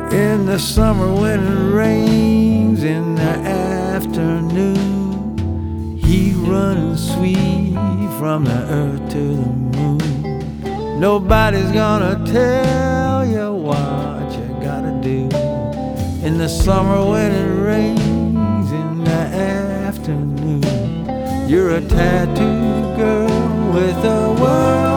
In the summer when it rains in the afternoon, he runs sweet from the earth to the moon. Nobody's gonna tell you what you gotta do. In the summer when it rains in the afternoon, you're a tattooed girl with a world